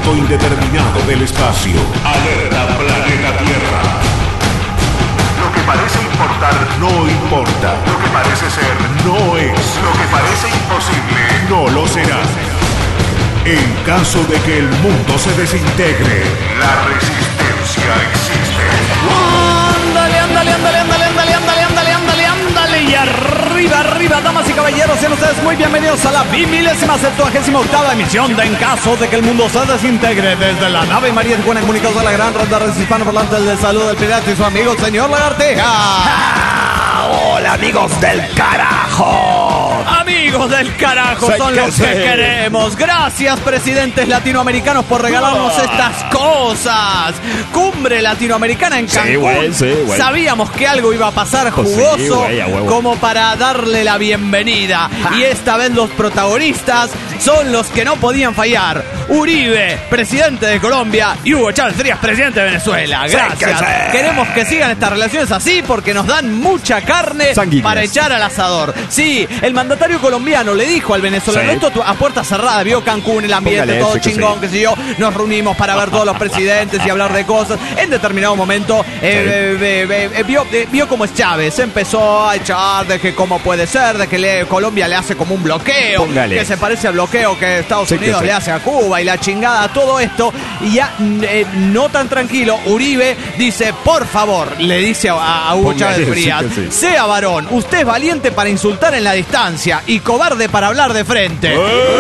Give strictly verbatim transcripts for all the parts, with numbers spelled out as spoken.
punto indeterminado del espacio. Alerta planeta Tierra. Lo que parece importar no importa. Lo que parece ser no es. Lo que parece imposible no lo será. En caso de que el mundo se desintegre, la resistencia existe. Ándale, ándale, ándale, ándale, ándale, ándale, ándale, ándale, ándale. Y arriba, arriba, damas y caballeros, sean ustedes muy bienvenidos a la bimilésima septuagésima octava emisión de En caso de que el mundo se desintegre, desde la nave María Tijuana, comunicados a la gran ronda de hispanoparlantes del saludo del pirata y su amigo el señor Lagarteja. ¡Ah! Hola, amigos del carajo. Amigos del carajo, son los que queremos. Gracias, presidentes latinoamericanos, por regalarnos oh. estas cosas. Cumbre latinoamericana en Cancún. Sí, güey, sí, güey. Sabíamos que algo iba a pasar jugoso, pues sí, güey, como para darle la bienvenida. Ah. Y esta vez los protagonistas son los que no podían fallar. Uribe, presidente de Colombia, y Hugo Chávez Frías, presidente de Venezuela. Gracias. Sí, que sí. Queremos que sigan estas relaciones así porque nos dan mucha carne sanguíneas para echar al asador. Sí, el mandatario colombiano le dijo al venezolano, sí, esto a puerta cerrada, vio Cancún, el ambiente, póngale, todo sí, chingón, que sí. qué sé yo, nos reunimos para ver todos los presidentes y hablar de cosas. En determinado momento eh, sí. eh, eh, eh, vio, eh, vio cómo es Chávez, empezó a echar de que cómo puede ser, de que le, Colombia le hace como un bloqueo, póngale, que se parece al bloqueo que Estados sí, Unidos que le hace a Cuba y la chingada, todo esto. Y ya eh, no tan tranquilo, Uribe dice, por favor, le dice a, a Hugo póngale, Chávez Frías, sí, sí. sea varón, usted es valiente para insultar en la distancia y cobarde para hablar de frente.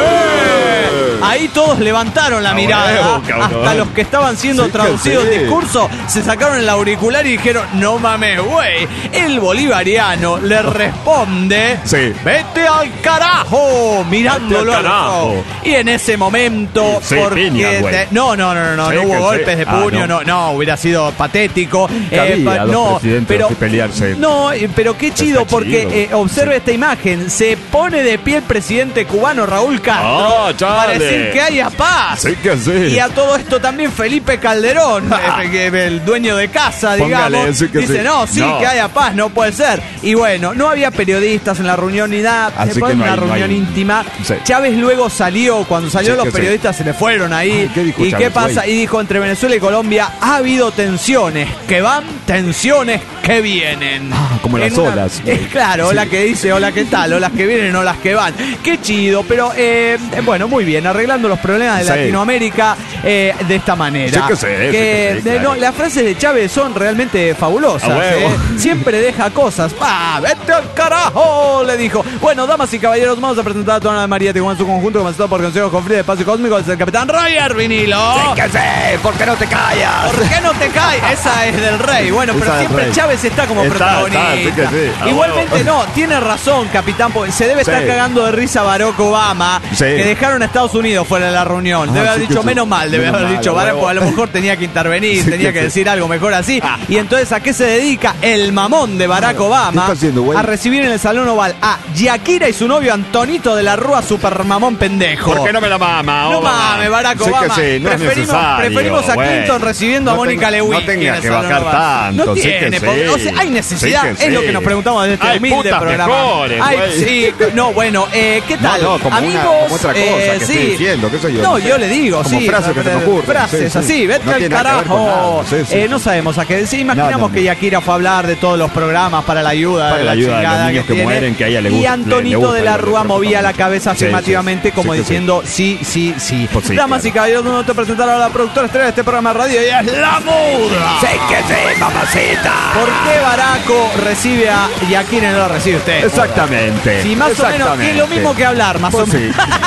¡Eh! Ahí todos levantaron la mirada, hasta los que estaban siendo sí, traducidos el discurso se sacaron el auricular y dijeron, no mames, güey. El bolivariano le responde, sí. vete al carajo, mirándolo al carajo. Y en ese momento, sí, porque piña, te... no, no, no, no, sí, no hubo golpes sí. de puño, ah, no. no, no, hubiera sido patético. Eh, pa... no, pero pelearse. No, pero qué chido, está porque chido. Eh, observe sí. esta imagen, se pone de pie el presidente cubano Raúl Castro oh, para decir que haya paz. Sí que sí. Y a todo esto también Felipe Calderón, ah. el dueño de casa, digamos, póngale, sí dice, sí. no, sí, no. que haya paz, no puede ser. Y bueno, no había periodistas en la reunión ni nada, así fue una no hay, reunión no hay... íntima. Sí. Chávez luego salió, cuando salió sí, los periodistas sí. se le fueron ahí. Ay, ¿qué dijo ¿Y Chávez, qué pasa? Güey? Y dijo, entre Venezuela y Colombia ha habido tensiones que van, tensiones que vienen. Ah, como en las una... olas. Es claro, ola sí. que dice, hola, ¿qué tal? Olas que vienen, olas que van. Qué chido, pero eh, bueno, muy bien, arreglando los problemas de sí. Latinoamérica eh, de esta manera. Sí que sí, que, sí que sí, claro. no, las frases de Chávez son realmente fabulosas. Eh. Siempre deja cosas. ¡Ah, vete al carajo! Le dijo. Bueno, damas y caballeros, vamos a presentar a toda la María Tijuana en su conjunto, comenzado por consejos con Free de Espacio Cósmico, es el capitán Roger Vinilo. Sí que sí, ¿por qué no te callas? ¿Por qué no te callas? Esa es del rey. Bueno, pero esa siempre Chávez está como está, protagonista. Está, sí que sí. Igualmente no, tiene razón, capitán, porque se debe sí. estar cagando de risa Barack Obama, sí. que dejaron a Estados Unidos fuera de la reunión. Debe ah, haber sí dicho, menos mal, debe haber mal, dicho, Barack, porque a lo mejor tenía que intervenir, sí, tenía que, que decir algo mejor así. Ah. Y entonces, ¿a qué se dedica el mamón de Barack Obama? Haciendo, a recibir en el Salón Oval a Shakira y su novio Antonito de la Rúa, super mamón pendejo. ¿Por qué no me la mama? No mames, Barack sí Obama. Sí, no preferimos, preferimos a Clinton bueno, recibiendo no a Mónica Lewinsky. No tenga que bajar Oval. tanto. No tiene, sí sí. O sea, hay necesidad, sí es sí. lo que nos preguntamos de este hay humilde programa. Mejores, Ay, sí, no, bueno, eh, ¿qué tal? No, no, como amigos, una, como otra cosa eh, que sí. estoy diciendo, ¿qué soy yo? No, no yo le digo, como sí. frases que se me ocurren. Frases sí, así, sí. vete no al carajo. Sí, sí. Eh, no sabemos a qué decir. Imaginamos no, no, no. que Shakira fue a hablar de todos los programas para la ayuda para de la, la ayuda de los niños que, que mueren, que a ella le gusta. Y Antonito de la Rúa movía la cabeza afirmativamente como diciendo sí, sí, sí. Damas y caballeros, no te presentaron a la productora estrella de este programa de radio y es La Muda. Sí que sí, mamacita. ¿Por qué Baraco recibe a Shakira y no la recibe usted? Exactamente. Sí, más o menos, que es lo mismo que hablar, más pues o menos. Sí.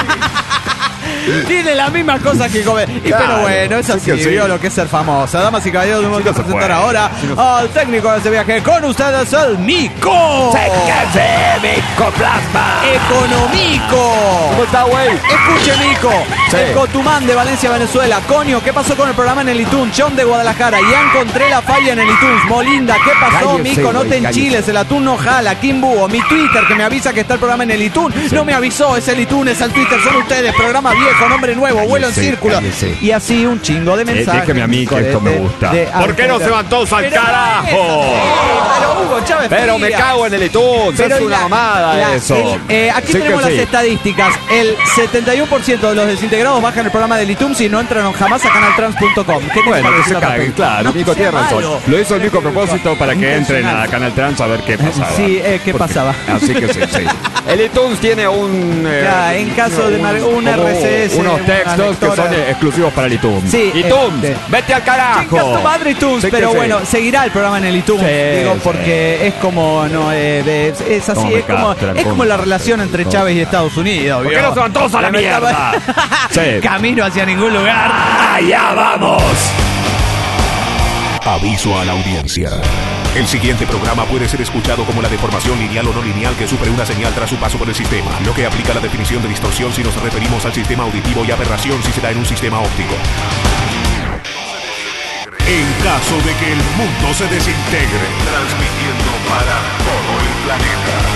Tiene las mismas cosas que comer. Y claro, pero bueno, eso sí, sí, sí. vio lo que es ser famosa. Damas y caballeros, vamos sí, a presentar no ahora sí, no al técnico de este viaje. Con ustedes, el Mico. ¡Se que sí, Mico Plasma! ¡Economico! ¿Cómo está, güey? Escuche, Mico. Sí. El Cotumán de Valencia, Venezuela. Coño, ¿qué pasó con el programa en el iTunes? John de Guadalajara. Ya encontré la falla en el iTunes. Molinda, ¿qué pasó, cállese, Mico? No te enchiles, el atún no jala. Kimbuo, mi Twitter que me avisa que está el programa en el iTunes. Sí. No me avisó, es el iTunes, es el Twitter, son ustedes. Programa viejo. viejo, nombre nuevo, vuelo en Cállese, círculo. cállese. Y así un chingo de Eh, mensajes. déjeme a mí que esto me gusta. de- ¿Por qué no se van todos al Pero carajo? Pero Hugo Chávez Pero me Frías. cago en el iTunes, Pero es una la- mamada la- eso. el- eh, aquí Sí tenemos que las sí. estadísticas. El setenta y uno por ciento de los desintegrados bajan el programa del iTunes y no entran jamás a canaltrans punto com. ¿Qué Bueno, te que parece se al caguen, respecto? claro, No Nico sea tiene razón. malo. Lo hizo el Nico a propósito para que entren a Intencional. Canal Trans a ver qué pasaba. Sí, eh, ¿qué Porque- pasaba? Así que sí, sí. El iTunes tiene un... eh, Ya, en caso de mar- un como R C S, unos una textos que lectora. son eh, exclusivos para el iTunes. Sí, iTunes, este. vete al carajo. Chicas, tu madre iTunes, Sí que pero sí. bueno, seguirá el programa en el iTunes, Sí, digo, sí. porque es como, no, eh, de- es así, Cómo me es como, castran, es cómo como me la castran, relación entre cómo. Chávez y Estados Unidos. ¿Por qué ¿vio? no se van todos a la mierda? Sí. Camino hacia ningún lugar. Allá vamos. Aviso a la audiencia. El siguiente programa puede ser escuchado como la deformación lineal o no lineal que sufre una señal tras su paso por el sistema, lo que aplica la definición de distorsión si nos referimos al sistema auditivo y aberración si se da en un sistema óptico. En caso de que el mundo se desintegre, transmitiendo para todo el planeta.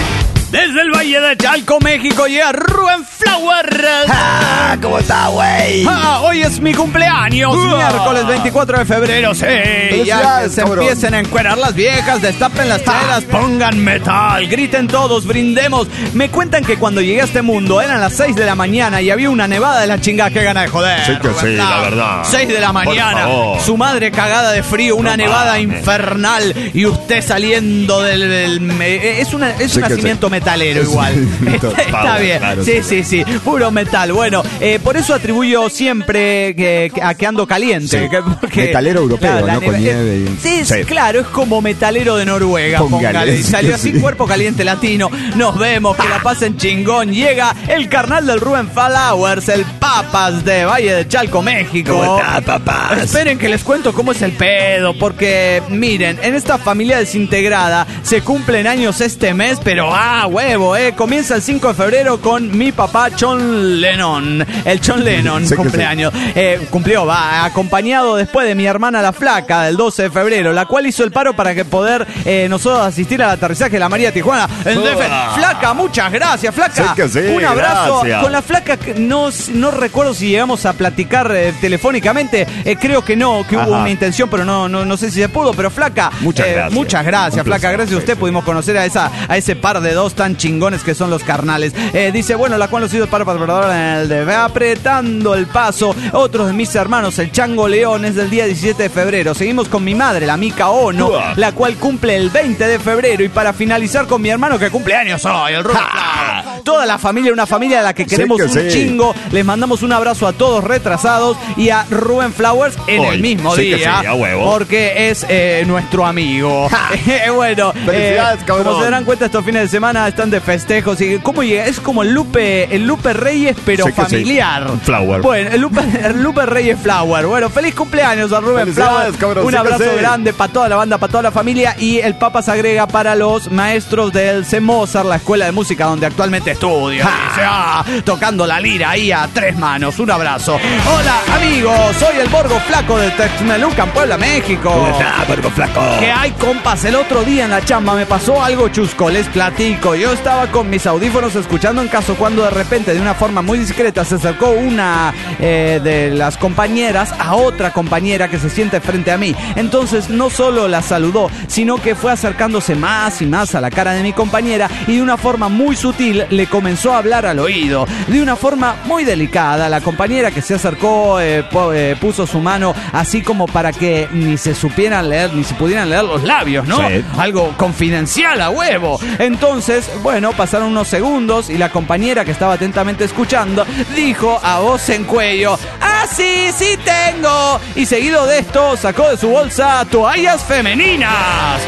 Desde el Valle de Chalco, México, llega Rubén Flower. Ah, ¿cómo está, güey? Ah, hoy es mi cumpleaños, Uah. miércoles veinticuatro de febrero, sí. Ya que Felicidades, se cabrón. empiecen a encuerar las viejas, destapen las chelas, pongan metal, griten todos, brindemos. Me cuentan que cuando llegué a este mundo eran las seis de la mañana y había una nevada de la chingada, que gana de joder. Sí que Rubén sí, Flower. la verdad. seis de la Por mañana, favor. su madre cagada de frío, una No nevada mames. infernal y usted saliendo del... del- me- es una, es Sí un que nacimiento sí. metalero Sí, igual. to- Está power, bien, claro, sí, sí. sí, sí, puro metal. Bueno, eh, por eso atribuyo siempre que, que- a que ando caliente. Sí. que- porque- Metalero europeo, ¿no? Con nieve y- Sí, es- Sí. claro, es como metalero de Noruega. Póngale, Póngale. sí, Salió así, sí. cuerpo caliente latino. Nos vemos, que la pasen chingón. Llega el carnal del Rubén Flowers, el Papas de Valle de Chalco, México. ¿Cómo está, papás? Esperen que les cuento cómo es el pedo, porque miren, en esta familia desintegrada se cumplen años este mes, pero ah, huevo, eh. Comienza el cinco de febrero con mi papá John Lennon. El John Lennon Sé que cumpleaños. Eh, cumplió, va, acompañado después de mi hermana la Flaca del doce de febrero, la cual hizo el paro para que poder eh, nosotros asistir al aterrizaje de la María Tijuana en D F. Uah. Flaca, muchas gracias, Flaca. Sí que sí, Un abrazo. gracias. Con la Flaca que no, no recuerdo si llegamos a platicar eh, telefónicamente. Eh, creo que no, que hubo Ajá. una intención, pero no, no, no sé si se pudo. Pero Flaca, Muchas eh, gracias. muchas gracias, Un Flaca. placer, Gracias a sí, usted sí. pudimos conocer a esa a ese par de dos tan chingones que son los carnales. Eh, dice, bueno, la cual los hizo el par para en el de apretando el paso. Otros de mis hermanos, el Chango León, es del día diecisiete de febrero. Seguimos con mi madre, la Mica Ono, Uah. la cual cumple el veinte de febrero. Y para finalizar con mi hermano que cumple años hoy, el Rubén Flower. Toda la familia, una familia a la que queremos que un sí. chingo. Les mandamos un abrazo a todos retrasados y a Rubén Flowers en Hoy. el mismo Sí que día. sí, a huevo. Porque es eh, nuestro amigo. Eh, bueno, Felicidades, eh, cabrón. como se darán cuenta, estos fines de semana están de festejos. Y ¿cómo llega? Es como el Lupe, el Lupe Reyes, pero Sí que sí. familiar. Flower. Bueno, el Lupe, el Lupe Reyes Flower. Bueno, feliz cumpleaños a Rubén Felicidades, Flower. cabrón, Un sí que abrazo sí. grande para toda la banda, para toda la familia. Y el Papa se agrega para los maestros del C. Mozart, la escuela de música donde actualmente estudio. Dice, ah, tocando la lira ahí a tres manos. Un abrazo. Hola, amigos. Soy el Borgo Flaco de Texmelucan, Puebla, México. ¿Cómo está, Borgo Flaco? ¿Qué hay, compas? El otro día en la chamba me pasó algo chusco, les platico. Yo estaba con mis audífonos escuchando en caso cuando de repente, de una forma muy discreta, se acercó una eh, de las compañeras a otra compañera que se siente frente a mí. Entonces no solo la saludó, sino que fue acercándose más y más a la cara de mi compañera y de una forma muy sutil le comenzó a hablar al oído. De una forma muy delicada, la compañera que se acercó eh, po- eh, puso su mano así como para que ni se supieran leer, ni se pudieran leer los labios, ¿no? Sí. Algo confidencial a huevo. Entonces, bueno, pasaron unos segundos y la compañera que estaba atentamente escuchando dijo a voz en cuello: ¡Ah, sí, sí tengo! Y seguido de esto sacó de su bolsa toallas femeninas.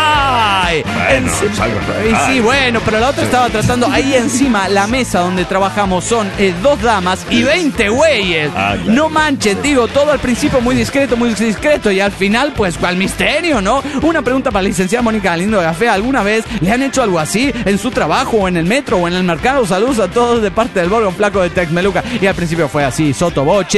¡Ay! Bueno, En- es algo y normal. sí, bueno, pero la otra estaba tratando ahí encima, la mesa donde trabajamos son eh, dos damas y veinte güeyes. Ah, claro. No manchen, digo, todo al principio muy discreto, muy discreto y al final, pues, cual misterio, ¿no? Una pregunta para la licenciada Mónica Galindo de Café. ¿Alguna vez le han hecho algo así en su trabajo o en el metro o en el mercado? Saludos a todos de parte del Borgo Flaco de Texmeluca. Y al principio fue así, sotoboche.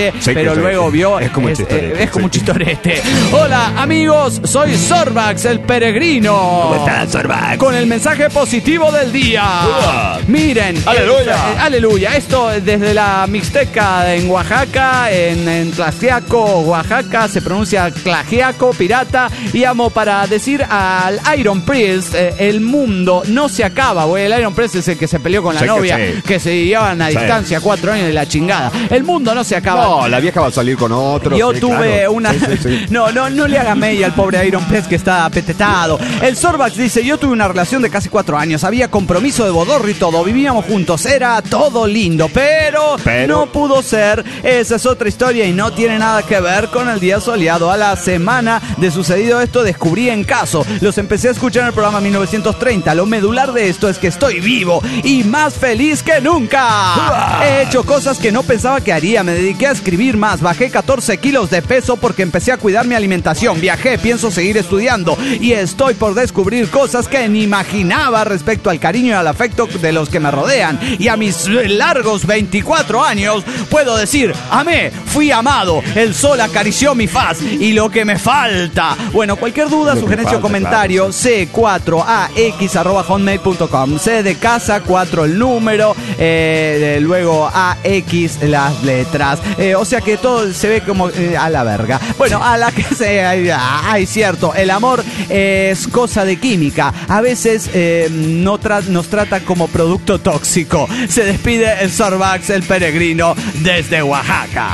boliche, Sí, pero que luego sí. vio... Es como un es, chistorete, eh, es como sí. un chistorete. Hola, amigos, soy Sorbax, el peregrino. ¿Cómo estás, Sorbax? Con el mensaje positivo del día. Uah. Miren. Aleluya. eh, eh, aleluya. Esto desde la Mixteca en Oaxaca, en, en Tlaxiaco, Oaxaca, se pronuncia Tlaxiaco, pirata. Y amo para decir al Iron Priest, eh, el mundo no se acaba, güey. El Iron Priest es el que se peleó con la Sí, que novia, sí. que se llevaban a Sí. distancia cuatro años de la chingada. El mundo no se acaba. No, la vieja va a salir con otro. Yo sí, tuve claro. una... Sí, sí, sí. No, no, no le haga mella al pobre Iron Press que está apetetado. El Sorbax dice, yo tuve una relación de casi cuatro años. Había compromiso de bodorro y todo. Vivíamos juntos. Era todo lindo. Pero, Pero- no pudo ser. Esa es otra historia y no tiene nada que ver con el día soleado. A la semana de sucedido esto, descubrí en caso. Los empecé a escuchar en el programa mil novecientos treinta. Lo medular de esto es que estoy vivo y más feliz que nunca. He hecho cosas que no pensaba que haría. Me dediqué a escribir más. Bajé catorce kilos de peso porque empecé a cuidar mi alimentación. Viajé, pienso seguir estudiando y estoy por descubrir cosas que ni imaginaba respecto al cariño y al afecto de los que me rodean. Y a mis largos veinticuatro años puedo decir, amé, fui amado, el sol acarició mi faz y lo que me falta. Bueno, cualquier duda, Lo que sugerencia o falta, comentario, claro, c cuatro a x arroba hotmail punto com. C de casa, cuatro el número, eh, luego A X las letras. Eh, o sea que todo se ve como eh, a la verga. Bueno, a la que se... Ay, cierto, el amor es cosa de química. A veces eh, no tra- nos trata como producto tóxico. Se despide el Sorbax, el peregrino, desde Oaxaca.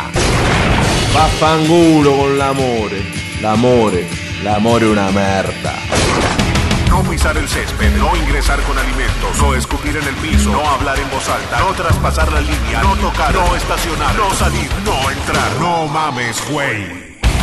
Vaffanculo con l'amore. L'amore. L'amore è una merda. No pisar el césped, no ingresar con alimentos, no escupir en el piso, no hablar en voz alta, no traspasar la línea, no tocar, no estacionar, no salir, no entrar. No mames, güey.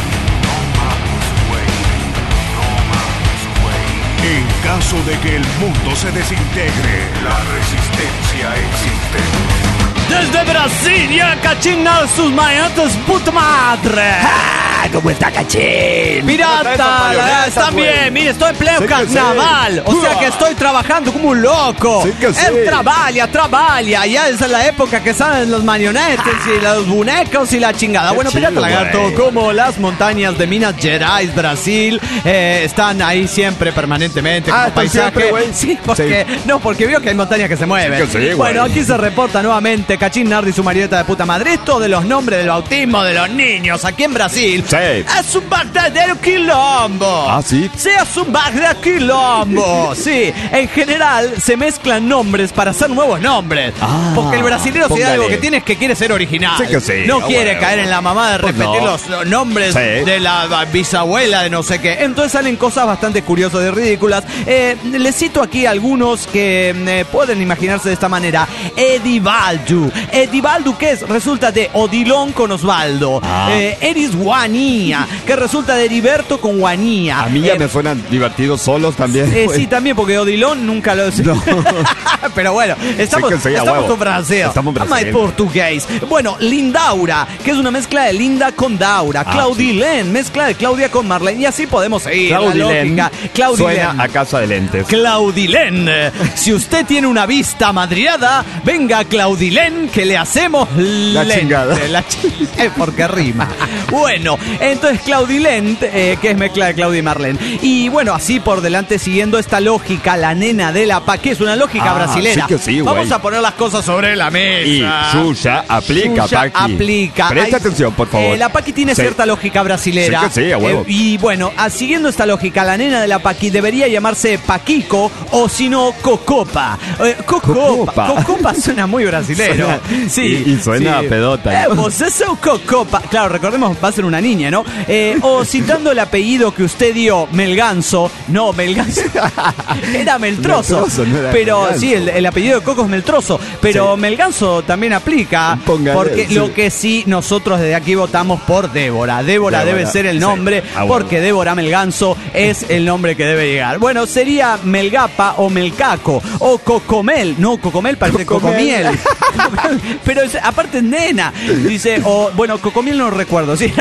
En caso de que el mundo se desintegre, la resistencia existe. Desde Brasilia, Cachina, sus mañanas, puta madre. Ah, ¿cómo está, Cachín? Pirata, están bien, mire, estoy en pleno Sí que carnaval, sí. o sea que estoy trabajando como un loco. Sí que sí. Él trabaja, trabaja, ya es la época que salen los marionetes y los bonecos y la chingada. Qué Bueno, chido, Pirata Lagarto, güey. como las montañas de Minas Gerais, Brasil, eh, están ahí siempre, permanentemente, como Ah, ¿están paisaje. siempre, güey? Sí, porque, no, porque vio que hay montañas que se mueven. Sí que sí, güey. Bueno, aquí se reporta nuevamente Cachín Nardi y su marieta de puta madre. Esto de los nombres del bautismo de los niños aquí en Brasil. Sí. Es un verdadero quilombo. Ah, ¿sí? Sí, es un verdadero quilombo. Sí, en general se mezclan nombres para hacer nuevos nombres. Ah, porque el brasilero si hay póngale. algo que tiene es que quiere ser original. Sí que sí, no ah, quiere bueno. caer en la mamada de Pues repetir no. los nombres Sí. de la bisabuela de no sé qué. Entonces salen cosas bastante curiosas y ridículas. Eh, les cito aquí algunos que eh, pueden imaginarse de esta manera. Edivaldo. Edivaldo, ¿qué es? Resulta de Odilon con Osvaldo. Ah. Eh, Eris Guanía, que resulta de Heriberto con Guanía. A mí ya Eh, me suenan divertidos solos también. eh, güey. sí, también, porque Odilon nunca lo sé. No. Pero bueno, estamos, Sí que sí, a estamos huevo. con Brasil. Estamos en Ama Brasil. de portugués. Bueno, Lindaura, que es una mezcla de Linda con Daura. Ah, Claudilén, mezcla de Claudia con Marlene. Y así podemos seguir. la Claudilén lógica. Claudilén. suena a casa de lentes. Claudilén. Si usted tiene una vista madriada, venga Claudilén que le hacemos La lente. chingada. La chi- eh, porque rima. Bueno, entonces Claudilén, eh, que es mezcla de Claudia y Marlene. Y bueno, así por delante, siguiendo esta lógica, la nena de la pa, que es una lógica Ah, brasilera. sí que sí, güey. Vamos a poner las cosas sobre la mesa. Y Xuxa aplica, Xuxa Paqui. aplica. Presta Hay- atención, por favor. Eh, la Paqui tiene Sí. cierta lógica brasilera. Sí que sí, a huevo. Eh, y bueno, a- siguiendo esta lógica, la nena de la Paqui debería llamarse Paquico o si no, Cocopa. Eh, Cocopa. Cocopa. Cocopa suena muy brasilero. Suena- Sí. y- y suena a pedota. Eh, vos eso Cocopa. Claro, recordemos, va a ser una niña, ¿no? Eh, o citando el apellido que usted dio, Melganzo. No, Melganzo. Era Meltrozo. Meltrozo, no era pero Melganzo. sí, el, el apellido de Coco es Meltrozo. Pero Sí. Melganzo también aplica. Póngale, porque sí. lo que sí, nosotros desde aquí votamos por Débora. Débora, Débora, debe ser el sí. nombre, Ah, bueno. porque Débora Melganzo es el nombre que debe llegar. Bueno, sería Melgapa o Melcaco o Cocomel. No, Cocomel parece Cocomel. Cocomiel. Pero es- aparte es nena. Dice, o bueno, Cocomiel no recuerdo si era nena o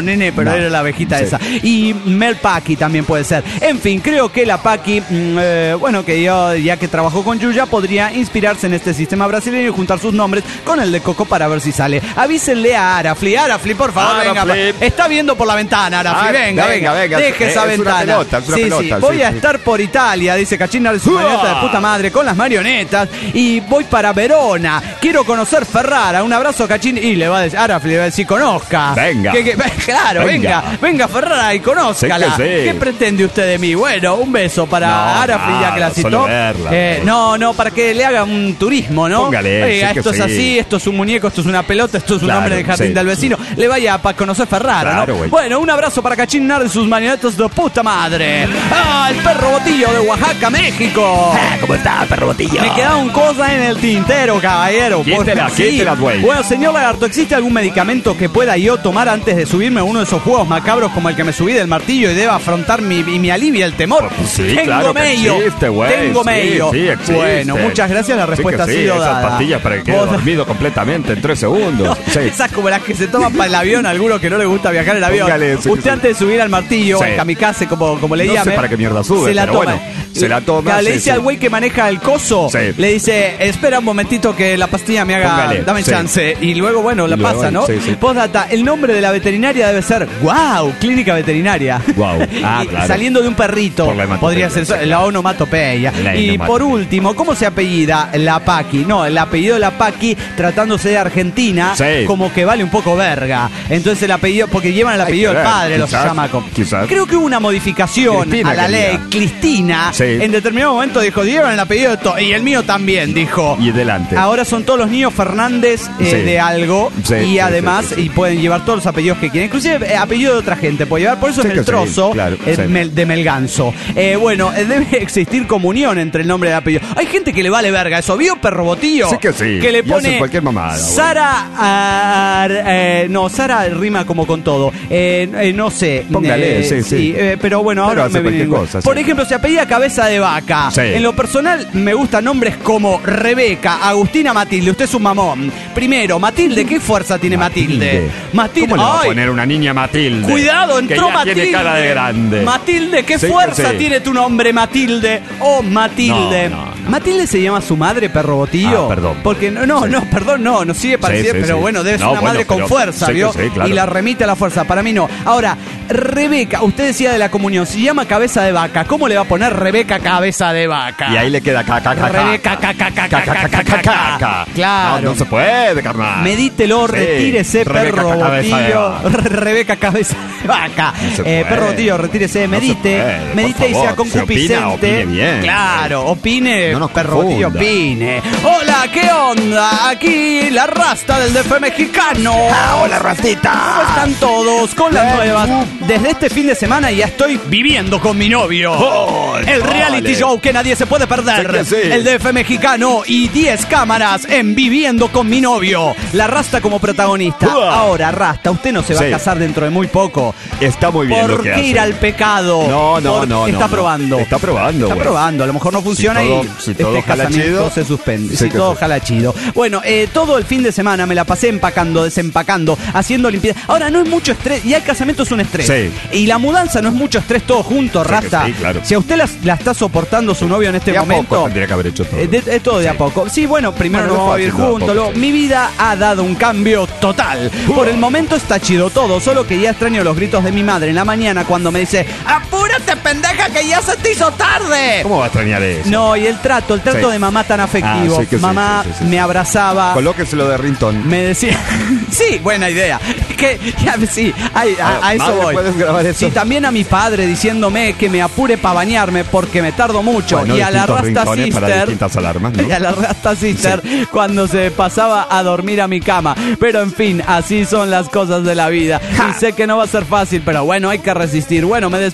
nene, pero No. era la abejita Sí. esa. Y Mel Paki también puede ser. En fin, creo que la Paki, mm, eh, bueno, que yo, ya que trabajó con Yuya, podría inspirarse en este sistema brasileño y juntar sus nombres con el de Coco para ver si sale. Avísenle a Arafli. Arafli, por favor, Arafli. venga. Está viendo por la ventana, Arafli. Ah, venga, venga, venga, venga. Deje Eh, esa es una ventana. pelota, es una sí, pelota, sí. sí, Voy a sí. estar por Italia, dice Cachina de su marioneta de puta madre, con las marionetas. Y voy para Verona. Quiero conocer Ferrara. Un abrazo, Cachín. Y le va a decir, Arafli le va a decir, conozca. Venga. Que- que- claro, venga. Venga. Venga, Ferrara y conózcala. Sí que sí. ¿Qué pretende usted de mí? Bueno, un beso para No, Arafli, ya que la nada, citó. solo verla, Eh, no, no, para que le haga un turismo, ¿no? Póngale, Oiga, sí que esto es sí. así, esto es un muñeco, esto es una pelota, esto es un Claro, hombre del jardín sí. del vecino. Le vaya para conocer Ferrara, Claro, ¿no? güey. Bueno, un abrazo para Cachín Nar de sus marionetas de puta madre. ¡Ah, el perro botillo de Oaxaca, México! Ah, ¿cómo está, perro botillo? Me queda un cosa en el tintero, caballero. Quítela, Por- quítela, güey. Bueno, señor Lagarto, ¿existe algún medicamento que pueda yo tomar antes de subirme a uno de esos juegos macabros como el que me subí del martillo y deba afrontar mi, y me alivia el temor? Pues sí, Tengo claro que mello. existe, güey. Tengo Sí, mello. sí, existe. Bueno, muchas gracias. La Sí respuesta que ha sí, sido esas dada. pastillas para que quede Vos- dormido completamente en tres segundos. Sí. Esas como las que se toman para el avión, a alguno que no le gusta viajar en avión. Póngale, sí, Usted sí. antes de subir al martillo, Sí. al kamikaze, como, como le No sé llame, para qué mierda sube, se la pero toma. bueno, se la toma, Claro, le sí, dice sí. al güey que maneja el coso, Sí. le dice, espera un momentito que la pastilla me haga, Póngale, dame sí. chance. Y luego, bueno, la Y luego, pasa, ¿no? sí, sí. Postdata, el nombre de la veterinaria debe ser, wow, clínica veterinaria. Guau. Ah, Y claro. Saliendo de un perrito, Por la hematopeya, podría ser sí, la claro. onomatopeya. La Y onomatopeya. por último, ¿cómo se apellida la Paqui? No, el apellido de la Paqui, tratándose de Argentina, Sí. como que vale un poco verga. Entonces el apellido, porque llevan el Hay apellido que del ver, padre, los quizás, chamacos. quizás. Creo que hubo una modificación Cristina a la quería. ley. Cristina, Sí. en determinado momento dijo, llevan el apellido de to-", y el mío también, dijo. Y delante. Ahora son todos los niños Fernández eh, Sí. de algo, Sí, y sí, además, sí, sí, sí. y pueden llevar todos los apellidos que quieren. Inclusive eh, apellido de otra gente puede llevar, por eso Sí es que el sí, trozo claro, eh, sí. Mel- de Melganzo. Eh, bueno, eh, debe existir comunión entre el nombre y el apellido. Hay gente que le vale verga eso. ¿Vio Perro Botillo? Sí que sí. Que le Y hace pone cualquier mamada, güey. Sara. Ar- eh, no, Sara rima como con todo. Eh, eh, no sé. Póngale, eh, sí, sí. eh, pero bueno, Pero ahora hace me viene cualquier ningún- cosa, Por sí. ejemplo, se apellida Cabeza de Vaca. Sí. En lo personal, me gustan nombres como Rebeca, Agustina, Matilde. Usted es un mamón. Primero, Matilde, ¿qué fuerza tiene Matilde? Matilde. ¿Cómo le va a ay, poner una niña Matilde? Cuidado, Que entró ya Matilde. tiene cara de grande. Matilde, ¿qué Sí que fuerza sí. tiene tu nombre, Matilde? Oh, Matilde. No, no, no. Matilde se llama su madre, Perro Botillo. Ah, perdón. Porque no, no, Sí. no, perdón, no, no sigue pareciendo, sí, pero sí. bueno, debe ser No, una bueno, madre con pero fuerza, sí que ¿vio? sí, claro. Y la remite a la fuerza. Para mí no. Ahora, Rebeca, usted decía de la comunión, se llama Cabeza de Vaca. ¿Cómo le va a poner Rebeca Cabeza de Vaca? Y ahí le queda caca, caca, Rebeca, caca, caca, caca, caca, caca. Claro. No, no se puede, carnal. Medítelo, Sí. retírese, Rebeca, perro cabeza de botillo. vaca. Rebeca cabeza de vaca. No se Eh, puede. perro botillo, retírese, No se medite. puede, por medite y sea favor. Si opina, concupiscente. opine bien. Claro, opine, No nos perro botillo, confunda. opine. Hola, ¿qué onda? Aquí la rasta del D F mexicano. Ah, hola, Rastita. ¿Cómo están todos? Con las Bien. nuevas. Desde este fin de semana ya estoy viviendo con mi novio. Oh, el reality vale. show que nadie se puede perder. Sí que sí. El D F mexicano y diez cámaras en Viviendo con mi novio. La Rasta como protagonista. Uah. Ahora, Rasta, usted no se va Sí. a casar dentro de muy poco. Está muy bien lo ¿Por que qué hace. ir al pecado? No, no, Por- no, no, Está no. probando. Está probando, Está güey. probando. A lo mejor no funciona todo- y si todo este jala casamiento chido, se suspende. sí si que todo sí. jala chido. Bueno, eh, todo el fin de semana me la pasé empacando, desempacando, haciendo limpieza. Ahora, no es mucho estrés. Y el casamiento es un estrés. Sí. Y la mudanza no es mucho estrés todo junto, Sí que Rasta. sí, claro. Si a usted la, la está soportando su novio en este De a momento. poco tendría que haber hecho todo. Eh, de- Es todo de a Sí. poco. Sí, bueno, primero Bueno, nos no vamos a es vivir fácil, de a juntos. poco, luego- sí. Mi vida ha dado un cambio total. Por el momento está chido todo, solo que ya extraño los gritos de mi madre en la mañana cuando me dice: ¡apúrate, pendeja, que ya se te hizo tarde! ¿Cómo va a extrañar eso? No, y el trato, el trato Sí. de mamá tan afectivo. Ah, sí que sí, mamá sí, sí, sí, me sí. abrazaba. Colóqueselo de ringtone. Me decía, sí, buena idea. Que, ya, sí, ahí- a, Ah, a eso madre, voy. ¿puedes grabar eso? Sí, también a mi padre diciéndome que me apure para bañarme porque me tardo mucho. Bueno, y a la distintos Rasta rincones para Sister. distintas alarmas, ¿no? Y a la Rasta Sister cuando se pasaba a dormir a mi cama. Pero en fin, así son las cosas de la vida. Y sé que no va a ser fácil, pero bueno, hay que resistir. Bueno, me despido mandando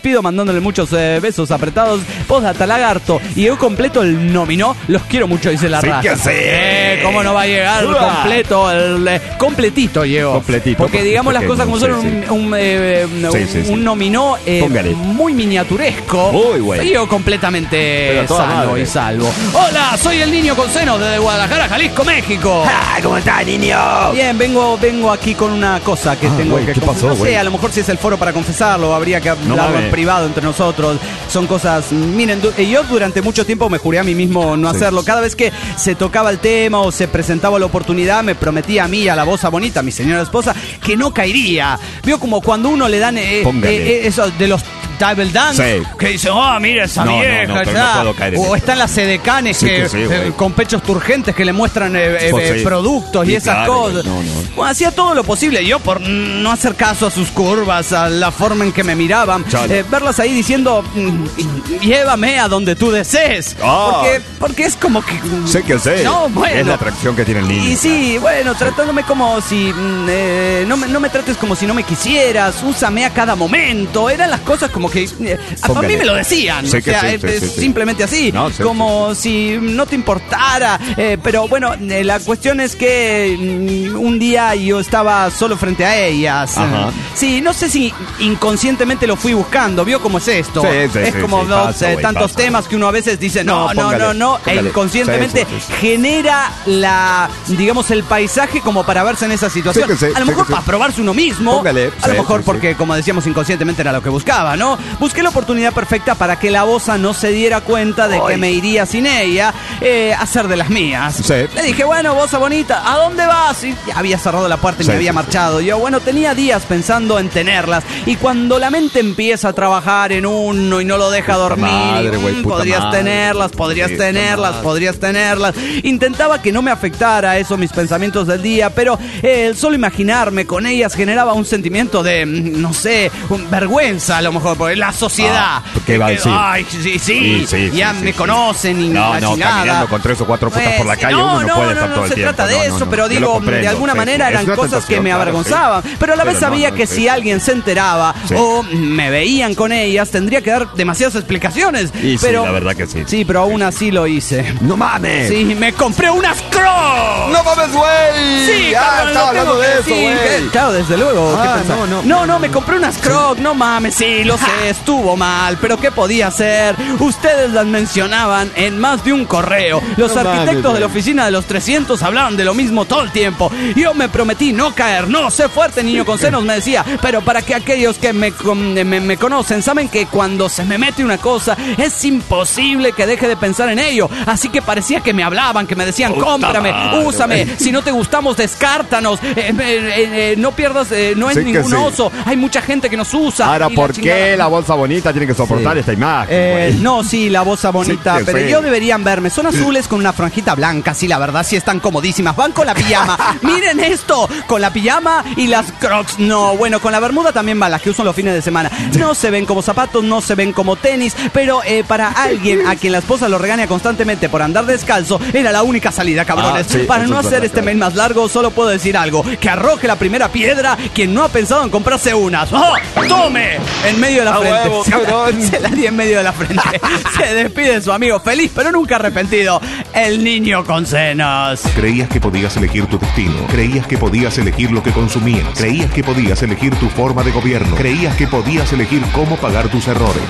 mandándole muchos eh, besos apretados. Postdata Lagarto. Y yo completo el nominó. Los quiero mucho, dice la Sí raza. que sí. Eh, ¿Cómo no va a llegar el completo? El, eh, completito llegó. Completito, Porque porque digamos las pequeño, cosas como sí, son, sí. un, un, eh, Sí, un, sí, sí. un nominó eh, Póngale. muy miniaturesco. Muy bueno. Y yo completamente Pero a toda sano madre. y salvo. Hola, soy el niño con senos desde Guadalajara, Jalisco, México. Ah, ¿cómo está, niño? Bien, vengo, vengo aquí con una cosa que Ah, tengo güey, que ¿qué pasó, No sé, güey? a lo mejor si es el foro para confesarlo, habría que No hablarlo mames. en privado entre nosotros. Son cosas. Miren, du- yo durante mucho tiempo me juré a mí mismo no Sí. hacerlo. Cada vez que se tocaba el tema o se presentaba la oportunidad, me prometía a mí, a la boza bonita, a mi señora esposa, que no caería. Vio como cuando uno le dan eh, Póngale. eh, eso de los table dance, Sí. que dice, oh, mira esa No, no, vieja, no, pero ya. no puedo caer en O eso. están las sedecanes Sí que, que sí, güey. eh, con pechos turgentes que le muestran eh, eh, Pues eh, sí. productos y Sí, esas claro, cosas. güey. No, no. Bueno, hacía todo lo posible yo por no hacer caso a sus curvas, a la forma en que me miraban, Chale. eh, verlas ahí diciendo, mm, llévame a donde tú desees. Ah. Porque, porque es como que... Sé que sé. No, bueno. Es la atracción que tiene el niño. Y sí, bueno, tratándome como si... mm, eh, no, me, no me trates como si no me quisieras, úsame a cada momento. Eran las cosas como que... eh, a, a mí Póngale. me lo decían. Sí o que sea, sí, es, sí, es sí, sí. simplemente así. No, sí, como si no te importara. eh, pero bueno, eh, la cuestión es que mm, un día yo estaba solo frente a ellas. Ajá. Eh, Sí, no sé si inconscientemente lo fui buscando. ¿Vio cómo es esto? Sí, sí, es sí, como sí, dos, pasa, eh, güey, tantos pasa. temas que uno a veces dice, no, No, no, póngale, no, no. E póngale. inconscientemente Sí, sí, sí. genera la, digamos, el paisaje como para verse en esa situación. Sí que sí, a lo sí mejor que sí. para probarse uno mismo. Póngale, a lo sí, mejor sí, porque, sí. como decíamos, inconscientemente era lo que buscaba, ¿no? Busqué la oportunidad perfecta para que la boza no se diera cuenta de que Ay. me iría sin ella eh, a hacer de las mías. Sí. Le dije, bueno, boza bonita, ¿a dónde vas? Y ya había cerrado la puerta y Sí, me había sí, marchado. Yo, bueno, tenía días pensando en tenerlas. Y cuando la mente empieza a trabajar en uno y no lo deja dormir, madre, y, güey, mm, puta podrías madre. tenerlas, podrías Puta tenerlas, madre. podrías tenerlas. Intentaba que no me afectara eso, mis pensamientos del día, pero eh, el solo imaginarme con ellas generaba un sentimiento de, mm, no sé, un- vergüenza a lo mejor, por la sociedad. Ah, ¿qué va a Que- decir? Ay, sí, sí, Sí, sí, ya sí, me sí, conocen y No, la no, chingada. caminando con tres o cuatro putas por la Pues, calle no, uno no, no, puede no, estar no todo el se tiempo. trata de No, eso, no, no. pero Yo lo digo, comprendo, de alguna sí, manera sí. eran Es una cosas que tentación, me claro, avergonzaban, sí. pero a la vez Pero no, sabía no, que sí, si sí. alguien se enteraba Sí. o me veían con ellas, tendría que dar demasiadas explicaciones. Y sí, pero, la verdad que sí. Sí, pero aún así lo hice. ¡No mames! Sí, me compré unas Crocs. ¡No mames, güey! Sí, ya cabrón, estaba lo tengo hablando de que eso, decir. güey. Claro, desde luego. ¿qué Ah, pensás? no, no. no, no, me compré unas Crocs, no mames, sí, lo sé, estuvo mal, pero ¿qué podía hacer? Ustedes las mencionaban en más de un correo. Los No arquitectos mames, de la güey. oficina de los trescientos hablaban de lo mismo todo el tiempo. Yo me prometí no caer, no, sé fuerte, niño con senos, me decía, pero para que aquellos que me, con- me, me conocen saben que cuando se me mete una cosa es imposible que deje de pensar en ello. Así que parecía que me hablaban, que me decían, Puta cómprame, madre, úsame, güey. si no te gustamos, descártanos, eh, eh, eh, eh, no pierdas, eh, no es Sí que ningún sí. oso, hay mucha gente que nos usa. Ahora, y la ¿por chingada. qué la bolsa bonita tiene que soportar Sí. esta imagen, Eh, güey? no, sí, la boza bonita, Sí que pero sí. yo deberían verme. Son azules con una franjita blanca, sí, la verdad, sí están comodísimas. Van con la pijama. Miren esto, con la pijama y las Crocs. No, bueno, con la bermuda también van, las que uso los fines de semana. No se ven como zapatos, no se ven como tenis, pero eh, para alguien a quien la esposa lo regaña constantemente por andar descalzo, era la única salida, cabrones. Ah, sí, para eso no es hacer verdad, este claro. mail más largo, solo puedo decir algo. Que arroje la primera piedra quien no ha pensado en comprarse unas. ¡Oh! ¡Tome! En medio de la ¡A frente. huevo, Se la- cabrón! Se la di en medio de la frente. Se despide su amigo feliz, pero nunca arrepentido. El niño con senos. Creías que podías elegir tu destino. Creías que podías elegir lo que consumías. Creías que podías elegir tu forma de gobierno. Creías que podías elegir cómo pagar tus errores.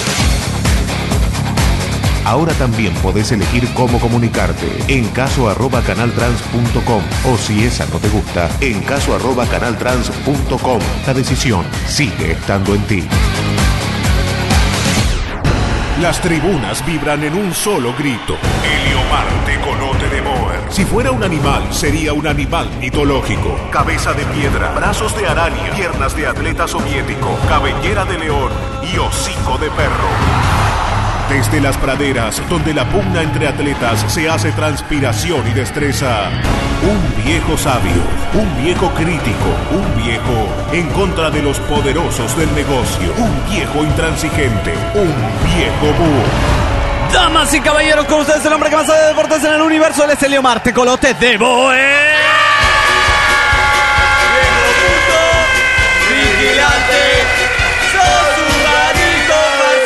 Ahora también podés elegir cómo comunicarte. En caso arroba canaltrans punto com o si esa no te gusta, en caso arroba canaltrans punto com. La decisión sigue estando en ti. Las tribunas vibran en un solo grito. Heliomarte conote de Boer. Si fuera un animal, sería un animal mitológico. Cabeza de piedra, brazos de araña, piernas de atleta soviético, cabellera de león y hocico de perro. Desde las praderas, donde la pugna entre atletas se hace transpiración y destreza, un viejo sabio, un viejo crítico, un viejo en contra de los poderosos del negocio, un viejo intransigente, un viejo búho. Damas y caballeros, con ustedes el hombre que más sabe de deportes en el universo, él es Helio Marte Colote de Boe. Vigilante, sos un rarito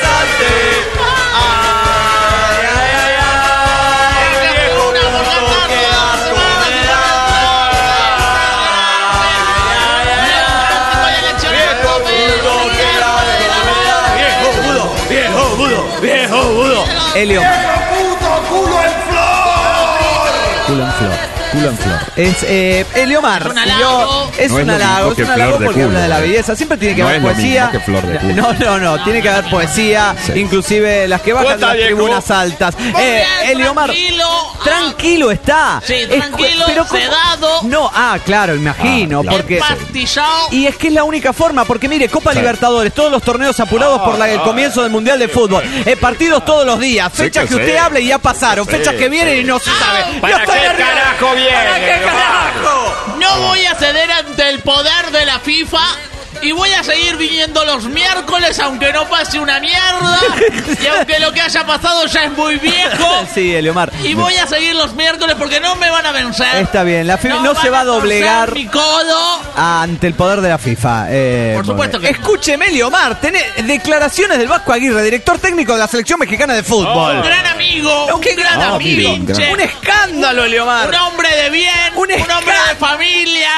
Eliomar. ¡Culo en flor! Culo en flor. Culo en flor. Es eh, Eliomar. Es un halago. Es No un es lo halago, mismo es que un flor halago de porque culo, habla de la ¿eh? belleza. Siempre tiene que No haber es lo poesía. mismo que flor de culo. No, no, no. Tiene que haber poesía. no. Inclusive las que bajan de Cuenta, las viejo. tribunas altas. Eh, bien, Eliomar. tranquilo. Tranquilo está. Sí, Es- tranquilo, pero ¿cómo? sedado. No, ah, claro, imagino. Ah, claro. Porque. Empastillado. Y es que es la única forma, porque mire, Copa Sí. Libertadores, todos los torneos apurados por la- el comienzo del Mundial de Fútbol, eh, partidos todos los días, Sí fechas que que usted sí. hable y ya pasaron, Sí, fechas que vienen sí. y no se sabe. ¿Para Yo estoy qué nervioso. carajo viene, ¿Para qué Eliomar? carajo? No voy a ceder ante el poder de la FIFA y voy a seguir viniendo los miércoles aunque no pase una mierda y aunque lo que haya pasado ya es muy viejo. Sí, Eliomar. Y voy a seguir los miércoles porque no me van a vencer. Está bien, la FIFA no, van se va a torcer doblegar mi codo. ante el poder de la FIFA. Eh, Por supuesto que no. Escúcheme, Eliomar, tenés declaraciones del Vasco Aguirre, director técnico de la selección mexicana de fútbol. Un gran amigo, No, un qué gran gran amigo, amigo. pinche, Un escándalo, Eliomar. un hombre de bien, Un un, hombre de escándalo. familia.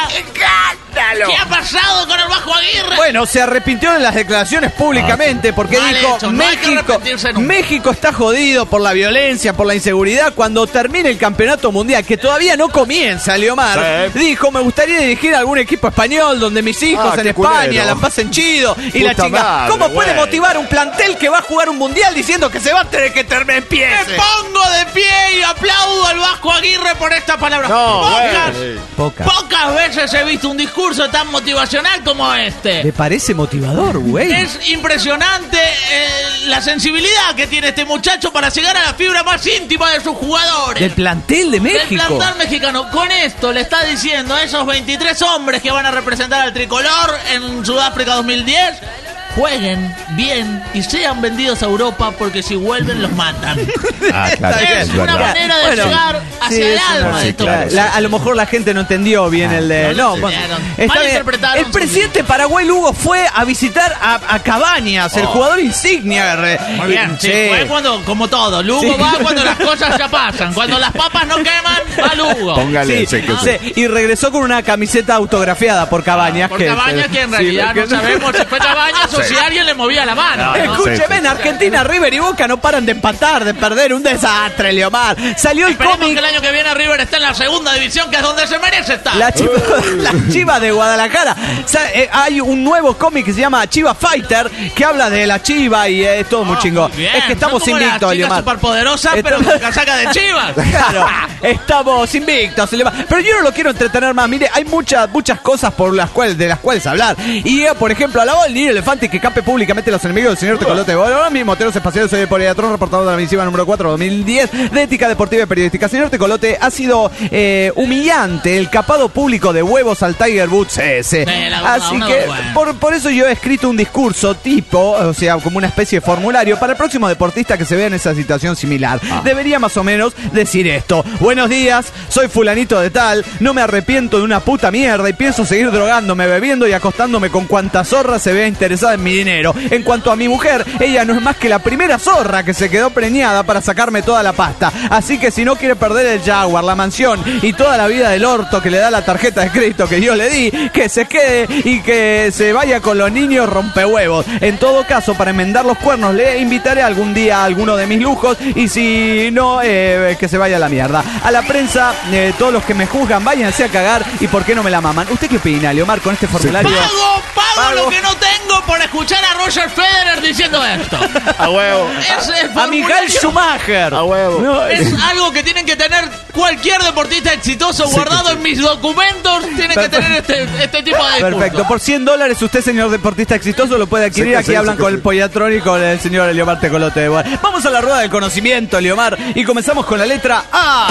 ¿Qué ha pasado con el Vasco Aguirre? Bueno, se arrepintió en las declaraciones públicamente porque Mal dijo hecho, no hay que México, arrepentirse nunca. México está jodido por la violencia, por la inseguridad. Cuando termine el campeonato mundial, que todavía no comienza, Eliomar, Sí. dijo, me gustaría dirigir a algún equipo español donde mis hijos Ah, en qué España culero. la pasen chido y la Puta chica. madre, ¿Cómo puede güey. motivar un plantel que va a jugar un mundial diciendo que se va a tener que terminar Me empiece? pongo de pie y aplaudo al Vasco Aguirre por esta palabra. No, pocas, güey. Poca. pocas veces he visto un discurso tan motivacional como este. ¿Le parece motivador, güey? Es impresionante eh, la sensibilidad que tiene este muchacho para llegar a la fibra más íntima de sus jugadores. Del plantel de Del México. plantel mexicano. Con esto le está diciendo a esos veintitrés hombres que van a representar al tricolor en Sudáfrica dos mil diez, jueguen bien y sean vendidos a Europa porque si vuelven los matan. Ah, claro. Es es una verdad. manera de Bueno, llegar hacia sí, el es alma una- de sí, estos claro. muchachos. La- a lo mejor la gente no entendió bien el de. no lo No, bueno, entendieron. está bien. Malinterpretaron El su- presidente Paraguay Lugo fue a visitar a, a Cabañas, el jugador insignia. re- Oh. Muy bien, sí, Sí. fue cuando, como todo, Lugo Sí. va cuando las cosas ya pasan. Cuando las papas no queman, va Lugo. Póngale, Sí, sí, que sí, sí. y regresó con una camiseta autografiada por Cabañas. Por que, Cabañas, que en sí, realidad que- no sabemos si fue Cabañas o si alguien le movía la mano. ¿no? Escúcheme, Sí, sí. en Argentina, River y Boca no paran de empatar, de perder. Un desastre, Leomar. Salió el Esperemos cómic. que el año que viene River esté en la segunda división, que es donde se merece estar. La chiva, la chiva de Guadalajara. Sa- eh, hay un nuevo cómic que se llama Chiva Fighter que habla de la chiva y es todo muy Ah, chingón. muy bien. Es que estamos Son como invictos, las chicas Leomar. superpoderosas, pero Estamos- con casaca de chivas. Claro, estamos invictos, Leomar. Pero yo no lo quiero entretener más. Mire, hay muchas muchas cosas por las cuales, de las cuales hablar. Y eh, por ejemplo, a la voz del niño elefante que cape públicamente los enemigos del señor Tecolote. Ahora mismo, moteros espaciales, soy de Poliatron, reportador de la misiva número cuatro dos mil diez de Ética Deportiva y Periodística. Señor Tecolote, ha sido eh, humillante el capado público de huevos al Tiger Woods ese. Sí, la verdad, Así una que vergüenza. por, por eso yo he escrito un discurso tipo, o sea, como una especie de formulario para el próximo deportista que se vea en esa situación similar. Debería más o menos decir esto: buenos días, soy fulanito de tal, no me arrepiento de una puta mierda y pienso seguir drogándome, bebiendo y acostándome con cuanta zorra se vea interesada en mi dinero. En cuanto a mi mujer, ella no es más que la primera zorra que se quedó preñada para sacarme toda la pasta. Así que si no quiere perder el Jaguar, la mansión y toda la vida del orto que le da la tarjeta de crédito que yo le di, que se quede y que se vaya con los niños rompehuevos. En todo caso, para enmendar los cuernos, le invitaré algún día a alguno de mis lujos y si no, eh, que se vaya a la mierda. A la prensa, eh, todos los que me juzgan, váyanse a cagar y por qué no me la maman. ¿Usted qué opina, Leomar, con este formulario? Pago, pago, Pago. lo que no tengo por escuchar a Roger Federer diciendo esto. A huevo. Es, el A Miguel formulario Schumacher. A huevo. No, es algo que tienen que tener cualquier deportista exitoso guardado en mis documentos. Tiene que Perfecto. tener este, este tipo de discurso. Perfecto, por cien dólares usted, señor deportista exitoso, lo puede adquirir. Sí que Aquí sí, hablan sí que con sí. el Pollatrón y con el señor Eliomar Tecolote. Bueno, vamos a la rueda del conocimiento, Eliomar, y comenzamos con la letra A.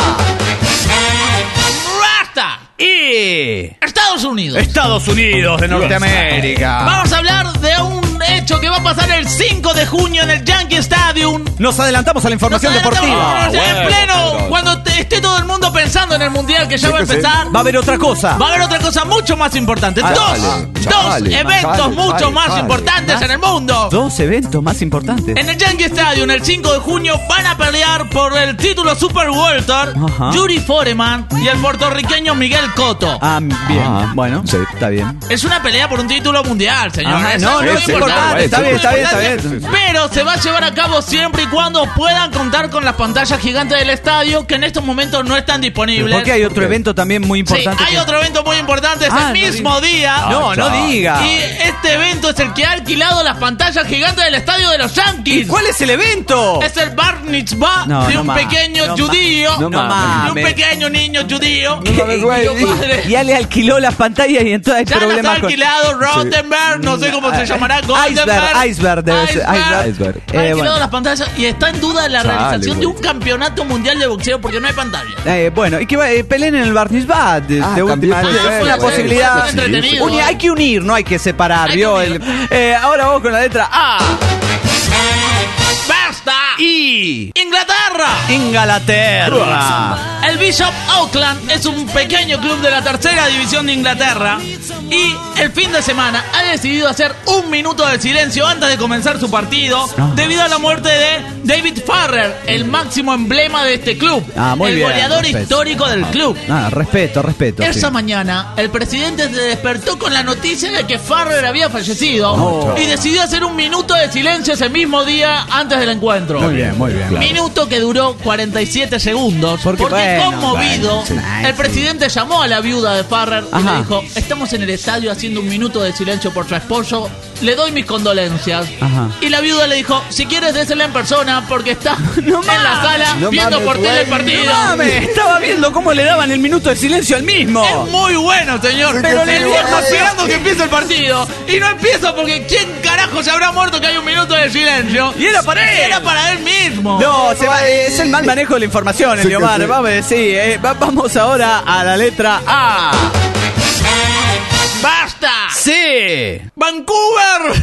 ¡Rasta! Y... Estados Unidos. Estados Unidos de Norteamérica. Vamos a hablar de un hecho que va a pasar el cinco de junio en el Yankee Stadium. Nos adelantamos a la información Nos adelantamos, deportiva. en bueno, pleno, perdón. cuando te- esté todo el mundo mundo pensando en el mundial que ya va a empezar. Va a haber otra cosa. Va a haber otra cosa mucho más importante. Ah, dos dale, dos dale, eventos dale, mucho dale, más dale. importantes en el mundo. Dos eventos más importantes. En el Yankee Stadium, el cinco de junio, van a pelear por el título Super Welter Ajá. Yuri Foreman y el puertorriqueño Miguel Cotto. Ah, bien. Ah, bueno, sí. está bien. Es una pelea por un título mundial, señor. Ajá, Es no, algo no muy es importante. Está bien, está bien, está bien. Pero se va a llevar a cabo siempre y cuando puedan contar con las pantallas gigantes del estadio, que en estos momentos no están disponibles. Porque hay otro evento también muy Sí, importante. hay que- otro evento muy importante, es Ah, el no mismo diga. día. No, no chao. diga. Y este evento es el que ha alquilado las pantallas gigantes del estadio de los Yankees. ¿Cuál es el evento? Es el Bar Mitzvah No, de no un mames, pequeño no judío. mames, no de un mames. pequeño niño judío. mames, güey. Cuyo padre- Ya le alquiló las pantallas y entonces hay Ya no está problemas con... alquilado Rottenberg, no sé cómo se llamará. Iceberg, Iceberg debe ser. Iceberg. Iceberg. Eh, Ha alquilado bueno. las pantallas y está en duda la Chale, realización de güey. un campeonato mundial de boxeo porque no hay pantalla. Eh, bueno, y que va, eh, peleen en el Bar Mitzvah de, Ah, de también última. puede Es ser, una güey. posibilidad. Puede ser entretenido. Uni- hay que unir, no hay que separar, Hay que ¿vio? unir. El- eh, ahora vamos con la letra A. ¡Basta! Y... ¡Inglaterra! Inglaterra. El Bishop Auckland es un pequeño club de la tercera división de Inglaterra y el fin de semana ha decidido hacer un minuto de silencio antes de comenzar su partido Ah. debido a la muerte de David Farrer, el máximo emblema de este club, Ah, muy el bien, goleador respeto. histórico del club. Ah, respeto, respeto. Esa sí. mañana, el presidente se despertó con la noticia de que Farrer había fallecido Oh. y decidió hacer un minuto de silencio ese mismo día antes del encuentro. Muy bien, muy bien. Minuto que duró cuarenta y siete segundos. Porque, Porque, bueno, conmovido, bueno, sí. el presidente llamó a la viuda de Farrer y Ajá. le dijo: estamos en el estadio haciendo un minuto de silencio por su esposo, le doy mis condolencias. Ajá. Y la viuda le dijo: si quieres, désela en persona porque está No en la mames. sala No viendo mames, por tele el güey. partido. No mames, estaba viendo cómo le daban el minuto de silencio al mismo. Es muy bueno, señor. Sí, Pero que el sí, viejo güey. esperando que empiece el partido. Y no empieza porque ¿quién carajo se habrá muerto que hay un minuto de silencio? Y era para él. Era para él mismo. No, se va- es el mal manejo de la información, Sí, Eliomar. que sí. Vamos, sí, eh, va- vamos ahora a la letra A. ¡Basta! Sí. ¡Vancouver!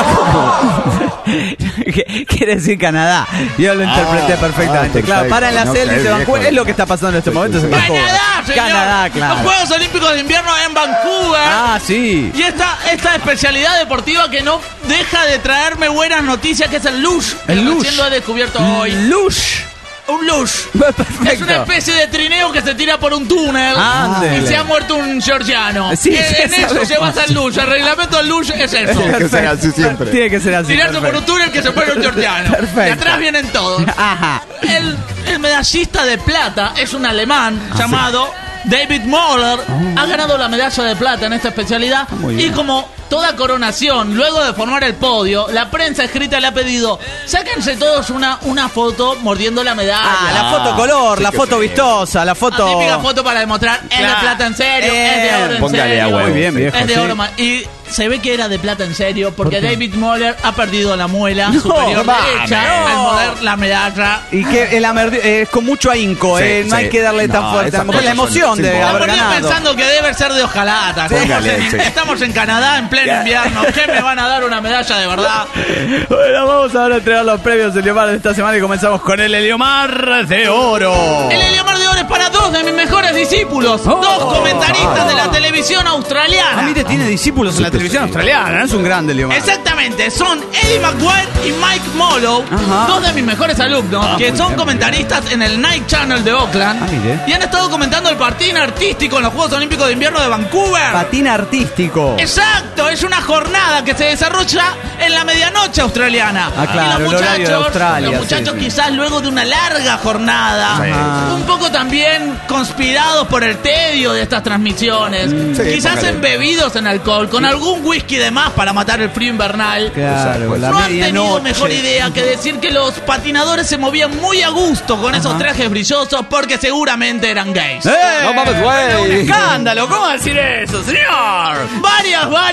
¿Qué- Quiere decir Canadá. Yo lo interpreté Ah, perfectamente. ah, claro, perfecto. para en la No, celda y qué dice Vancouver. viejo. Es lo que está pasando en este momento. es en Vancouver. ¡Canadá, señor! Canadá, claro. Los Juegos Olímpicos de Invierno en Vancouver. Ah, sí. Y esta, esta especialidad deportiva que no deja de traerme buenas noticias, que es el luge. El que luge. recién lo he descubierto hoy. Lush. Un luge. Perfecto. Es una especie de trineo que se tira por un túnel. Ándele. Y se ha muerto un georgiano. Sí, Y sí, en eso sabemos. se basa el luge. El reglamento del luge es eso. Tiene que ser así siempre. Tiene que ser así. Tirarse por perfecto. un túnel que se muere un georgiano. Perfecto. Y atrás vienen todos. Ajá. El, el medallista de plata es un alemán llamado David Moller. Ha ganado la medalla de plata en esta especialidad. muy Y bien. como toda coronación, luego de formar el podio, la prensa escrita le ha pedido: sáquense todos una, una foto mordiendo la medalla. Ah, la foto color, la foto vistosa, la La foto. típica foto para demostrar es de Claro. plata en serio, Eh, es de oro en póngale serio. a huevo. Muy bien, viejo. Es de sí. oro ma- y se ve que era de plata en serio porque ¿Por qué? David Moller ha perdido la muela No, superior mames, derecha no. al morder la medalla. Y que el amer- eh, con mucho ahínco, Sí, eh, no sí. hay que darle tan No, fuerte. esas A lo mejor la cosas son emoción de simbólicas. Me haber ponía ganado. pensando que debe ser de hojalata. Estamos, Póngale, en, sí. estamos en Canadá en pleno invierno. ¿Qué me van a dar una medalla de verdad? Bueno, vamos ahora a entregar los premios de Eliomar de esta semana y comenzamos con el Eliomar de Oro. El Eliomar de Oro es para dos de mis mejores discípulos, Oh. dos comentaristas de la televisión Ah, australiana. mire, tiene discípulos en la televisión australiana, es un grande Eliomar. Exactamente, son Eddie McGuire y Mike Mollow, Ajá. dos de mis mejores alumnos, Ah, que muy son bien, comentaristas en el Night Channel de Auckland Ah, mire. y han estado comentando el patín artístico en los Juegos Olímpicos de Invierno de Vancouver. Patín artístico. Exacto, es una jornada que se desarrolla en la medianoche australiana. Ah, claro, y los el horario de muchachos, Australia, los muchachos sí, sí. quizás luego de una larga jornada, Ajá. un poco también conspirados por el tedio de estas transmisiones, Mm. Sí, quizás póngale. embebidos en alcohol, con algún whisky de más para matar el frío invernal. Claro, la No han tenido medianoche. mejor idea que decir que los patinadores se movían muy a gusto con esos trajes brillosos porque seguramente eran gays. ¡Eh! No mames, güey. Un escándalo, ¿cómo decir eso, señor? Varias, varias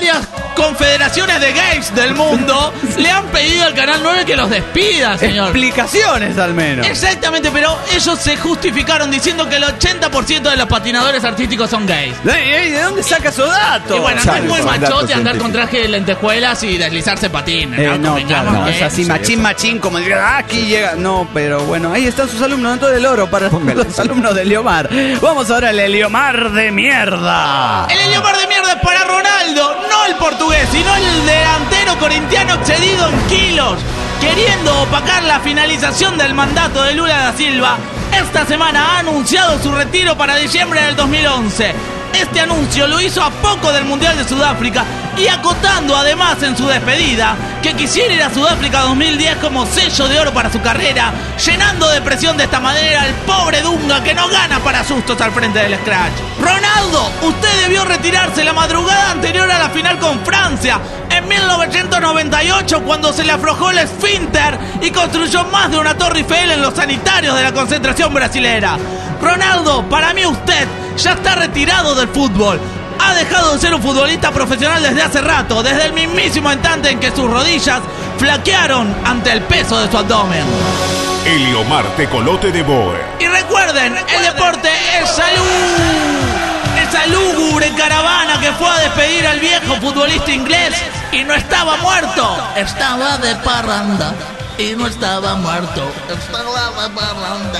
confederaciones de gays del mundo le han pedido al Canal nueve que los despida, señor. Explicaciones al menos. Exactamente, pero ellos se justificaron diciendo que el ochenta por ciento de los patinadores artísticos son gays. Ey, ey, ¿de dónde saca esos datos? Y bueno, no es muy machote andar con traje de lentejuelas y deslizarse patines, ¿no? Eh, no, claro, no, que es así, machín, machín, como diría, ah, aquí llega. No, pero bueno, ahí están sus alumnos, todo el oro para Póngale. Los alumnos de Eliomar. Vamos ahora al Eliomar de mierda. El Eliomar de mierda es para Ronaldo, no el portugués, sino el delantero corintiano excedido en kilos, queriendo opacar la finalización del mandato de Lula da Silva. Esta semana ha anunciado su retiro para diciembre del dos mil once. Este anuncio lo hizo a poco del Mundial de Sudáfrica y acotando además en su despedida que quisiera ir a Sudáfrica dos mil diez como sello de oro para su carrera, llenando de presión de esta manera al pobre Dunga que no gana para sustos al frente del Scratch. Ronaldo, usted debió retirarse la madrugada anterior a la final con Francia en mil novecientos noventa y ocho cuando se le aflojó el esfínter y construyó más de una Torre Eiffel en los sanitarios de la concentración brasilera. Ronaldo, para mí usted ya está retirado del fútbol. Ha dejado de ser un futbolista profesional desde hace rato, desde el mismísimo instante en que sus rodillas flaquearon ante el peso de su abdomen. Eliomar Tecolote de Boer. Y recuerden, el deporte es salud. Esa lúgubre caravana que fue a despedir al viejo futbolista inglés y no estaba muerto. Estaba de parranda y no estaba muerto. Estaba de parranda.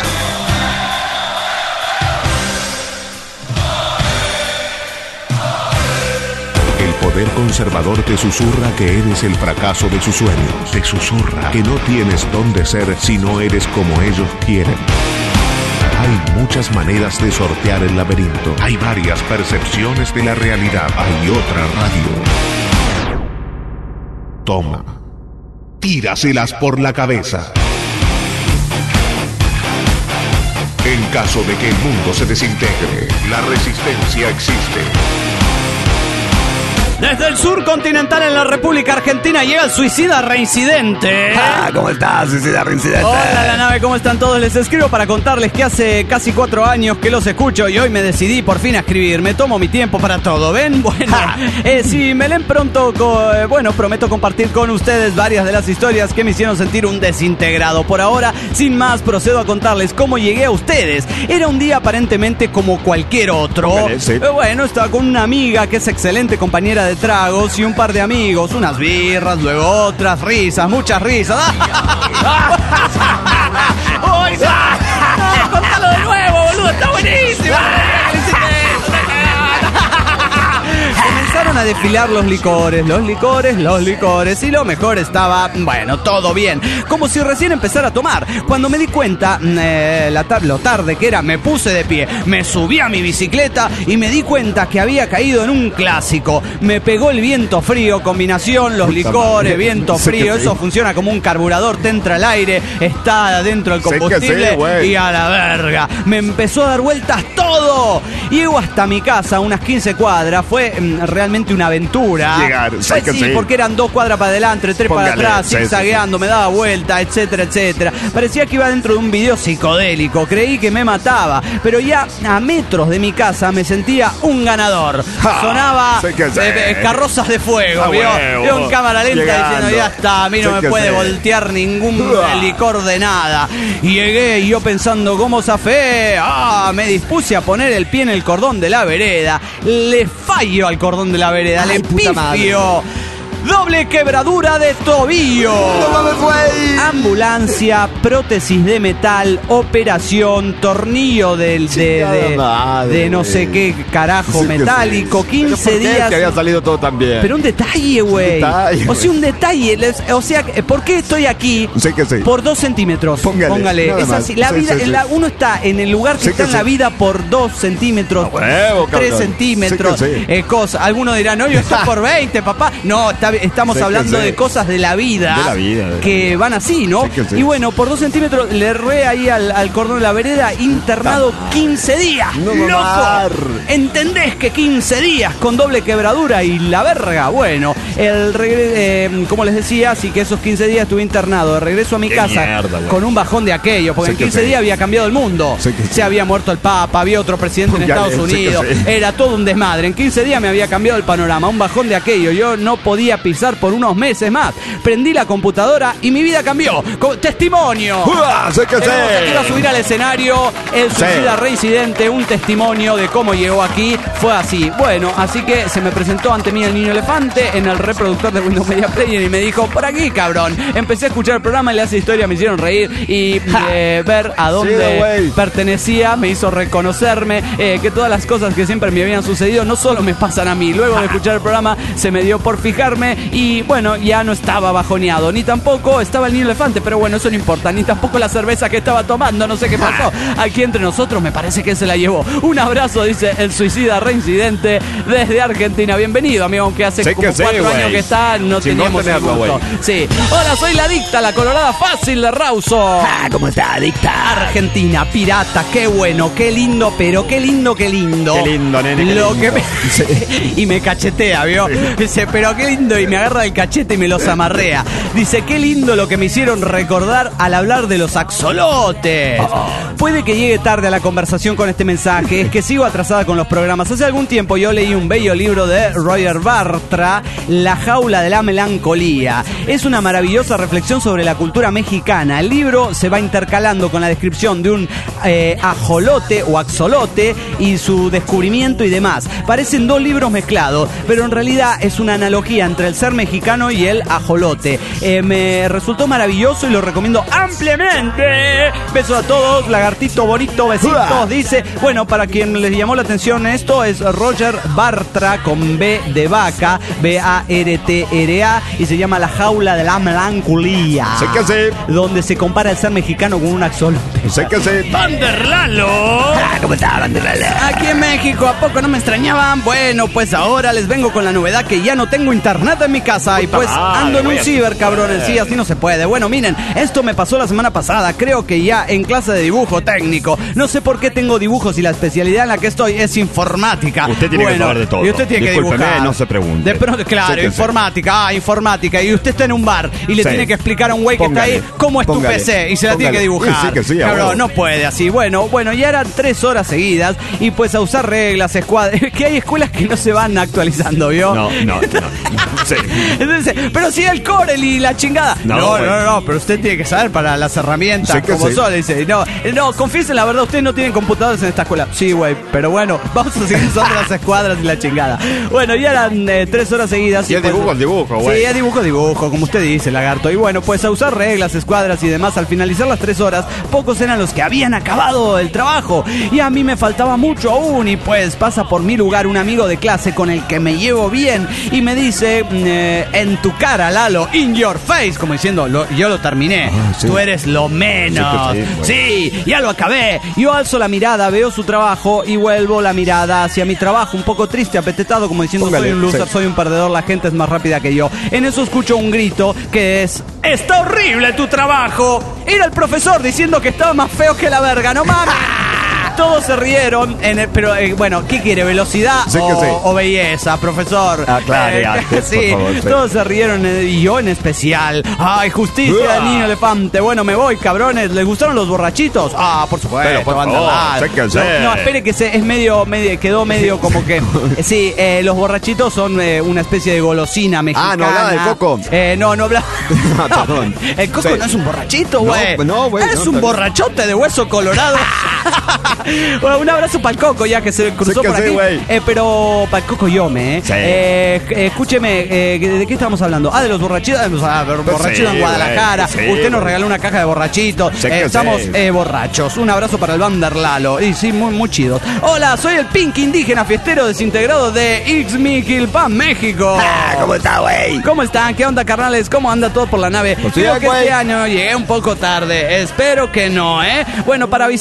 El poder conservador te susurra que eres el fracaso de sus sueños. Te susurra que no tienes dónde ser si no eres como ellos quieren. Hay muchas maneras de sortear el laberinto. Hay varias percepciones de la realidad. Hay otra radio. Toma. Tíraselas por la cabeza. En caso de que el mundo se desintegre, la resistencia existe. Desde el sur continental en la República Argentina llega el suicida reincidente. Ah, ¿cómo estás, suicida reincidente? Hola, la nave, ¿cómo están todos? Les escribo para contarles que hace casi cuatro años que los escucho y hoy me decidí por fin a escribir. Me tomo mi tiempo para todo, ¿ven? Bueno, eh, si me leen pronto, co- eh, bueno, prometo compartir con ustedes varias de las historias que me hicieron sentir un desintegrado. Por ahora, sin más, procedo a contarles cómo llegué a ustedes. Era un día aparentemente como cualquier otro. Póngale, sí. Eh, bueno, estaba con una amiga que es excelente compañera de tragos y un par de amigos, unas birras, luego otras risas, muchas risas. ¡Ay, no! ¡Contalo de nuevo, boludo! ¡Está buenísimo! Comenzaron a desfilar los licores, los licores, los licores y lo mejor estaba, bueno, todo bien, como si recién empezara a tomar. Cuando me di cuenta, eh, la tar- lo tarde que era, me puse de pie, me subí a mi bicicleta y me di cuenta que había caído en un clásico. Me pegó el viento frío, combinación, los licores, viento frío, eso funciona como un carburador, te entra al aire, está dentro del combustible y a la verga. Me empezó a dar vueltas todo. Llego hasta mi casa, unas quince cuadras, fue mm, realmente una aventura. Llegar, pues sé que sí, sí. porque eran dos cuadras para adelante, tres Póngale, para atrás, sí, zigzagueando, me daba vuelta, etcétera, etcétera. Parecía que iba dentro de un video psicodélico, creí que me mataba, pero ya a metros de mi casa me sentía un ganador. Ja, Sonaba sé que sí. eh, eh, carrozas de fuego, Ah, ¿vio? huevo. Vio en cámara lenta Llegando. diciendo, ya está, a mí no Sé me que puede sí. voltear ningún Uah. licor de nada. Y llegué y yo pensando, ¿cómo zafé? Ah, me dispuse a poner el pie en el cordón de la vereda. Le fallo al cordón de la vereda, Ay, le puta madre. pifio. Doble quebradura de tobillo. No mames, güey. Ambulancia, prótesis de metal, operación, tornillo del, de, Chingada de, madre, de no güey. sé qué carajo Sí que metálico, sí. quince ¿Pero por qué? días. Que había salido todo tan bien. Pero un detalle, güey. detalle, O sea, un detalle. Les- O sea, ¿por qué estoy aquí? Sé que sí. Por dos centímetros. Póngale, nada Es más. así. La Sí, vida, sí, sí. la- uno está en el lugar que Sí está que en la sí. vida por dos centímetros. A huevo, tres cabrón. centímetros. Sí que sí. eh, cosa. Algunos dirán, no, yo estoy por veinte, papá. No, está estamos Sé que hablando sé. de cosas de la vida, De la vida, de la que vida. van así, ¿no? Sé que sé. Y bueno, por dos centímetros le erré ahí al, al cordón de la vereda, internado quince días. No, ¡Loco! mamar. ¿Entendés que quince días con doble quebradura y la verga? Bueno, el regre- eh, como les decía, así que esos quince días estuve internado. De regreso a mi Qué casa mierda, güey. con un bajón de aquello, porque Sé en que quince sí. días había cambiado el mundo. Sé que sí. Se había muerto el Papa, había otro presidente en Ya Estados le- sé que Unidos. sí. Era todo un desmadre. En quince días me había cambiado el panorama, un bajón de aquello. Yo no podía pisar por unos meses más. Prendí la computadora y mi vida cambió. Co- ¡Testimonio! ¡Uah! Sé que Tenemos sé. aquí a subir al escenario el Sí. suicida reincidente, un testimonio de cómo llegó aquí. Fue así. Bueno, así que se me presentó ante mí el niño elefante en el reproductor de Windows Media Player y me dijo, por aquí, cabrón. Empecé a escuchar el programa y las historias me hicieron reír y eh, ver a dónde Sí, güey. pertenecía me hizo reconocerme, eh, que todas las cosas que siempre me habían sucedido no solo me pasan a mí. Luego de escuchar el programa se me dio por fijarme y bueno, ya no estaba bajoneado, ni tampoco estaba el niño elefante, pero bueno, eso no importa, ni tampoco la cerveza que estaba tomando, no sé qué pasó. Aquí entre nosotros me parece que se la llevó. Un abrazo, dice el suicida reincidente desde Argentina. Bienvenido, amigo, aunque hace Sé como que sí, cuatro güey. años que está, no Chingón teníamos el tenerlo, gusto. güey. Sí. Hola, soy la adicta, la colorada fácil de Rauso. Ah, ¿cómo está, adicta? Argentina, pirata, qué bueno, qué lindo, pero qué lindo, qué lindo. Qué lindo, nene, qué Lo lindo. que me... y me cachetea, ¿vio? Dice, pero qué lindo, y me agarra el cachete y me los amarrea. Dice, qué lindo lo que me hicieron recordar al hablar de los axolotes. Puede que llegue tarde a la conversación con este mensaje, es que sigo atrasada con los programas. Hace algún tiempo yo leí un bello libro de Roger Bartra, La jaula de la melancolía. Es una maravillosa reflexión sobre la cultura mexicana. El libro se va intercalando con la descripción de un eh, ajolote o axolote y su descubrimiento y demás. Parecen dos libros mezclados, pero en realidad es una analogía entre el ser mexicano y el ajolote. Eh, me resultó maravilloso y lo recomiendo ampliamente. Besos a todos, lagartito bonito, besitos. Dice, bueno, para quien les llamó la atención esto, es Roger Bartra con B de vaca, B A R T R A, y se llama La jaula de la melancolía. Sé que sí. Donde se compara el ser mexicano con un axolote. Sé que sí. ¡Vanderlalo! Ah, ¿cómo está, Banderala? Aquí en México, ¿a poco no me extrañaban? Bueno, pues ahora les vengo con la novedad que ya no tengo internet en mi casa y pues madre, ando en un güey. ciber, cabrones. Sí, así no se puede. Bueno, miren, esto me pasó la semana pasada, creo que ya en clase de dibujo técnico. No sé por qué tengo dibujos y la especialidad en la que estoy es informática. Usted tiene que Bueno, saber de todo. Y usted tiene Discúlpeme, que dibujar. no se pregunte. De pronto, claro, Sé que informática, ah, informática. Y usted está en un bar y le Sí. tiene que explicar a un güey que está Póngale, ahí cómo es póngale, tu P C y se la tiene póngale. que dibujar. Sí, sí que sí, a Cabrón, huevo. no puede así. Bueno, bueno, ya eran tres horas seguidas y pues a usar reglas, escuadras. Que hay escuelas que no se van actualizando, ¿vio? No, no, no. Sí. Entonces, pero si el Corel y la chingada. No, No, güey. no, no, pero usted tiene que saber para las herramientas Sé que como sí. son. Dice, no, no, confiesen la verdad, ustedes no tienen computadores en esta escuela. Sí, güey, pero bueno, vamos a seguir usando las escuadras y la chingada. Bueno, ya eran eh, tres horas seguidas. Y el pues, dibujo es dibujo, güey. Sí, es dibujo, dibujo, como usted dice, lagarto. Y bueno, pues a usar reglas, escuadras y demás, al finalizar las tres horas, pocos eran los que habían acabado el trabajo. Y a mí me faltaba mucho aún. Y pues pasa por mi lugar un amigo de clase con el que me llevo bien y me dice, eh, en tu cara, Lalo, in your face, como diciendo, lo- yo lo terminé. Ah, sí. Tú eres lo menos. Sí que sí, güey. Sí, ya lo acabé. Yo alzo la mirada, veo su trabajo y vuelvo la mirada hacia mi trabajo, un poco triste, apetetado, como diciendo, Póngale, soy un loser, sí. soy un perdedor, la gente es más rápida que yo. En eso escucho un grito que es, ¡está horrible tu trabajo! Era el profesor diciendo que estaba más feo que la verga, no mames. Todos se rieron, en el- pero eh, bueno, ¿qué quiere? ¿Velocidad Sí que o, sí. o belleza, profesor? Aclare Eh, antes, sí, por favor, sí. todos se rieron eh, y yo en especial. ¡Ay, justicia Uah. del niño elefante! Bueno, me voy, cabrones. ¿Les gustaron los borrachitos? Ah, por supuesto. Pero, por banda favor, mal. sé que no, sí. no, espere que se, es medio, medio, quedó medio como que... eh, sí, eh, los borrachitos son eh, una especie de golosina mexicana. Ah, ¿no hablaba del coco? Eh, no, no hablaba... Ah, perdón. El coco Sí. no es un borrachito, No, güey. no, güey, Es no, un también. borrachote de hueso colorado. Bueno, un abrazo para el coco ya que se cruzó Sé que por sí, aquí. güey. Eh, pero para el coco Yome, ¿eh? Sí. Eh, eh, escúcheme, eh, ¿de qué estamos hablando? Ah, de los borrachitos. O sea, borrachitos sí, en Guadalajara. güey, sí, Usted nos güey. regaló una caja de borrachitos. Sé que Eh, estamos sí. eh, borrachos. Un abrazo para el Vanderlalo. Y sí, muy, muy chido. Hola, soy el Pink indígena fiestero desintegrado de Ixmiquilpan, México. Ah, ¿cómo está, güey? ¿Cómo están? ¿Qué onda, carnales? ¿Cómo anda todo por la nave? Pues Creo bien, que güey. este año llegué un poco tarde. Espero que no, ¿eh? Bueno, para avisar que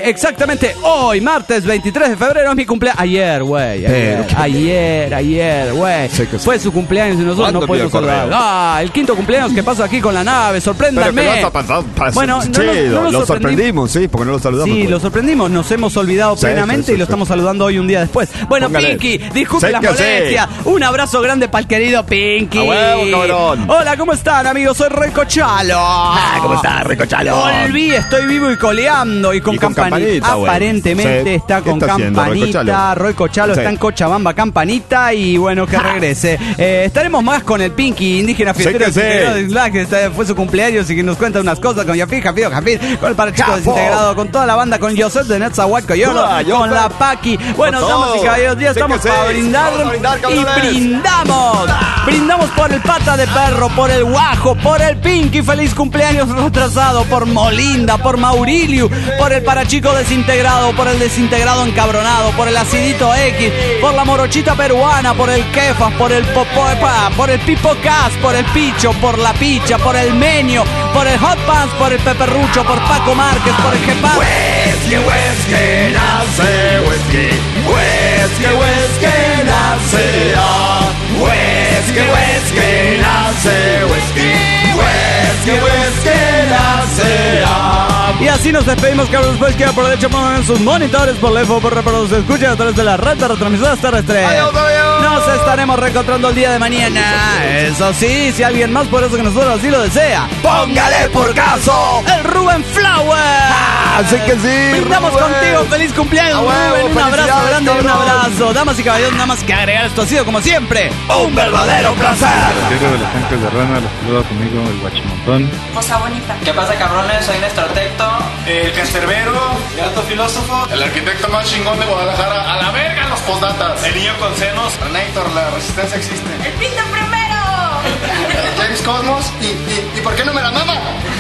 exactamente hoy, martes veintitrés de febrero, es mi cumpleaños. Ayer, güey. Ayer, ayer, ayer, güey. Fue su cumpleaños y nosotros no podemos saludar. Ah, el quinto cumpleaños que pasa aquí con la nave. Sorpréndanme. Bueno, no, sí, no, no lo, lo sorprendimos, sí, porque no lo saludamos. Sí, pues. lo sorprendimos. Nos hemos olvidado Sí, plenamente sí, sí, y lo sí. estamos saludando hoy un día después. Bueno, Póngale. Pinky, disculpe Sí, las que sí. molestias. Un abrazo grande para el querido Pinky. A huevo, cabrón. Hola, ¿cómo están, amigos? Soy Rico Chalo. Ah, ¿cómo estás, Rico Chalo? Volví, estoy vivo y coleando y con, Y con campanita. campanita, güey. Aparentemente Sí. está ¿Qué con está haciendo, Roy campanita. Cochalo? Roy Cochalo Sí. está en Cochabamba, campanita. Y bueno, que regrese. Eh, estaremos más con el Pinky, indígena fiestero que sí. desintegrado de Isla, que está- fue su cumpleaños y que nos cuenta unas cosas con Yafir, Jafid, Jafid, con el Parachico Chapo. desintegrado, con toda la banda, con Joseph de Netzahuat Coyolo, Hola, con Joseph. la Paqui. Bueno, Con damas y todo. caballeros, ya Sí estamos que sí. para brindar. Vamos a brindar, Y cabrones. brindamos. Brindamos por el pata de perro, por el guajo, por el Pinky. Feliz cumpleaños retrasado, por Molinda, por Maurilio, por el Parachico desintegrado, por el desintegrado encabronado, por el acidito X, por la morochita peruana, por el Kefas, por el Popoepa, por el Pipo Cas, por el Picho, por la Picha, por el Menio, por el Hot Pants, por el Peperrucho, por Paco Márquez, por el Jepa. Whisky, whisky, nace whisky. Whisky, whisky, nace ah. Whisky, whisky, nace whisky. Whisky, whisky, nace ah. Y así nos despedimos, Carlos. Después queda por derecho en sus monitores, por lejos, por reproducir, se escucha a través de la red de retransmisoras terrestres. Adiós, adiós. Nos estaremos reencontrando el día de mañana. Eso sí, si alguien más por eso que nosotros así lo desea. Póngale por caso. El Rubén Flower. Así que sí. Brindamos Rubén. contigo, feliz cumpleaños, A huevo, Rubén. Un abrazo felicidades, grande y un cabrón. abrazo. Damas y caballeros, nada más que agregar, esto ha sido como siempre. Un verdadero placer. Quiero de los tanques de rana, los saluda conmigo el guachimontón. Cosa bonita. ¿Qué pasa, cabrones? Soy Néstor Tecto. El cancerbero, el alto filósofo, el arquitecto más chingón de Guadalajara, a la verga los postdatas, el niño con senos, Renator, la resistencia existe, ¡El pinto primero! James Cosmos, y, y, y ¿por qué no me la mama?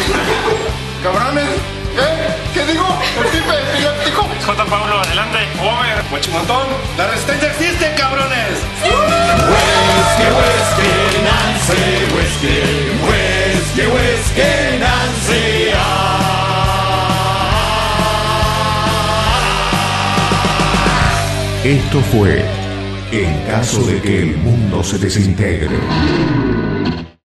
Cabrones, ¿qué? ¿Qué digo? El tipo epiléptico. J. Paulo, adelante. Over, guachimontón, la resistencia existe, cabrones. Whisky, whisky, Nancy, whisky. Whisky, whisky, Nancy, ah. Esto fue En caso de que el mundo se desintegre.